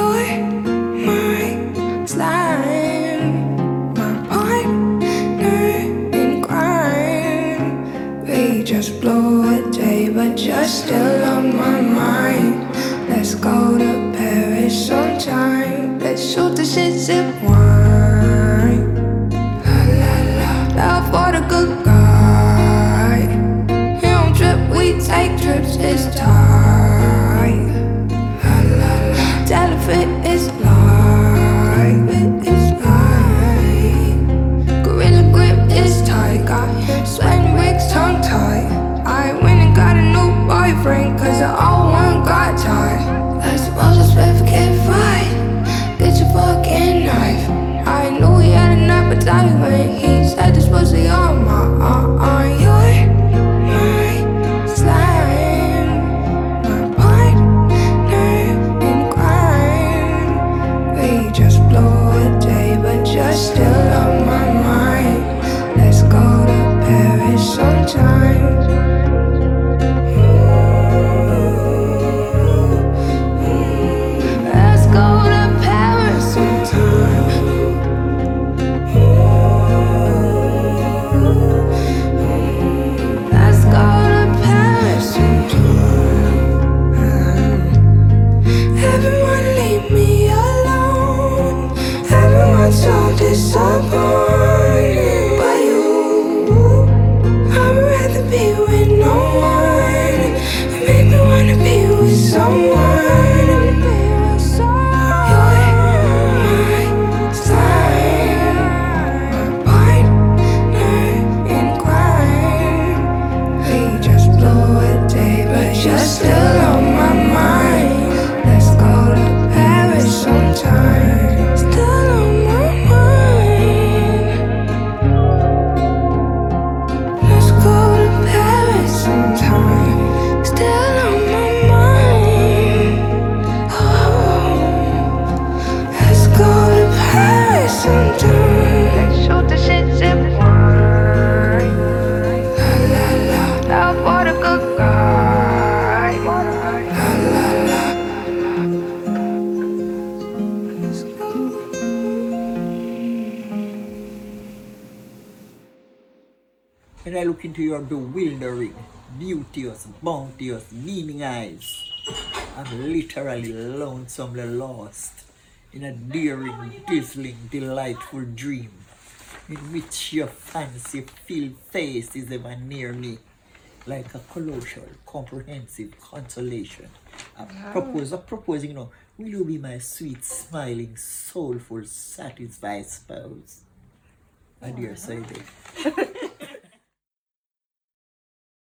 you're my slime, my partner in crime. We just blew a day, but you're still on my mind. Let's go to Paris sometime. Let's shoot the shit, sip wine. La la la, love for the good guy. You don't trip, we take trips, it's tight. La la la, tell if it is live, it is live. Gorilla grip is tight, got him sweating wigs tongue tied. I went and got a new boyfriend, cause the old one got tired. I suppose it's better get fight. Get your fucking knife. I knew he had an appetite when he said this pussy on my you're my slime, my partner in crime. We just blew a day, but you're still on my mind. Let's go to Paris sometime. Let's go to Paris sometime. Let's go to Paris sometime. Everyone leave me alone. Everyone's so disappointed by you. I'd rather be with no one. You make me wanna be with someone. You're still on my mind. Let's go to Paris sometime. Still on my mind. Let's go to Paris sometime. Still on my mind. Oh, let's go to Paris sometime. Let's shoot the shit, sip wine. La la la, love for the good guy. When I look into your bewildering, beauteous, bounteous, beaming eyes, I'm literally lonesomely lost in a daring, dazzling, delightful dream in which your fancy-filled face is ever near me, like a colossal, comprehensive consolation. Proposing, will you be my sweet, smiling, soulful, satisfied spouse? My dear Sadie.